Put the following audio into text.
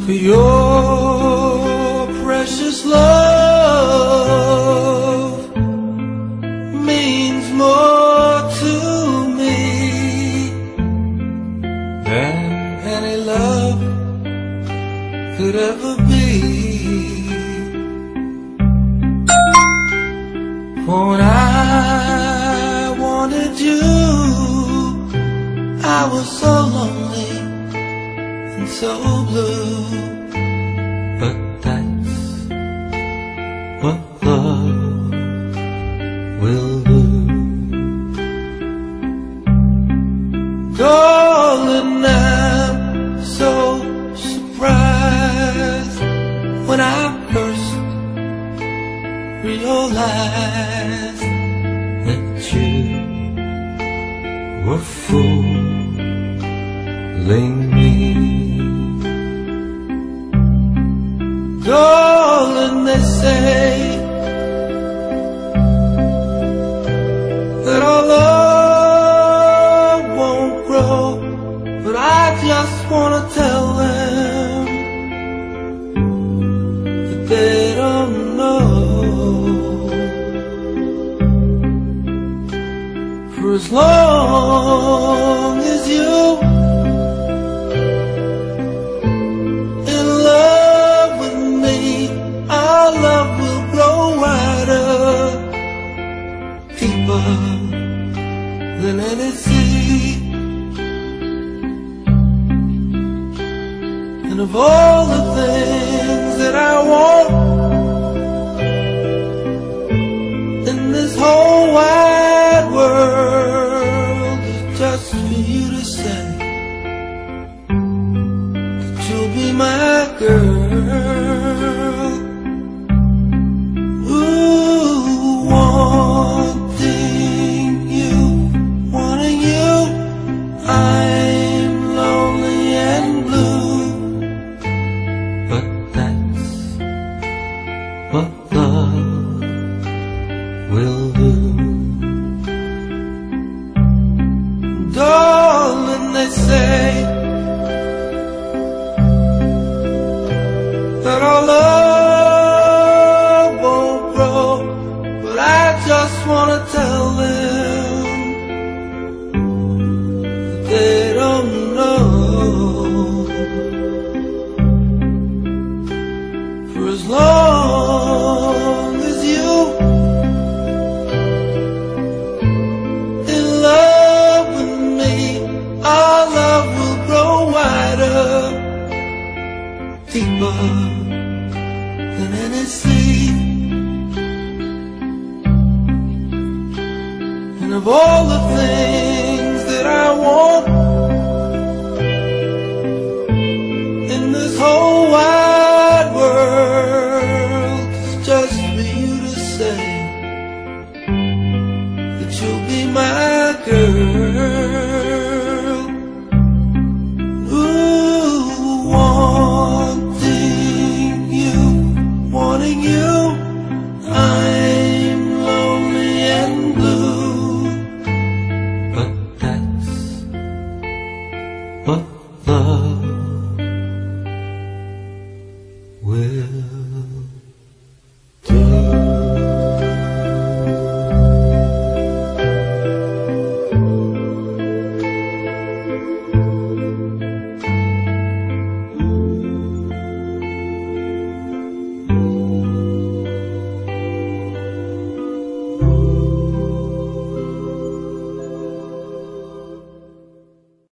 For your precious love means more to me than any love could ever be. For when I wanted you, I was so lonely and so blue. But that's what love will do. Darling, I'm so surprised when I first realized that you were fooling me. Darling, they say that our love won't grow, but I just wanna tell them that they don't know. For as long as you in love with me, our love will grow wider, deeper than any sea. And of all the things that I want in this whole wide world, is just for you to say that you'll be my girl. Ooh, wanting you, I'm lonely and blue. But that's what love will do. Darling, they say that our love won't grow, but I just wanna tell them that they don't know. For as long as you in love with me, our love will grow wider, deeper than any sea. And of all the things that I want in this whole wide world, it's just for you to say that you'll be my girl. Ooh, wanting you, I'm lonely and blue. But that's what love will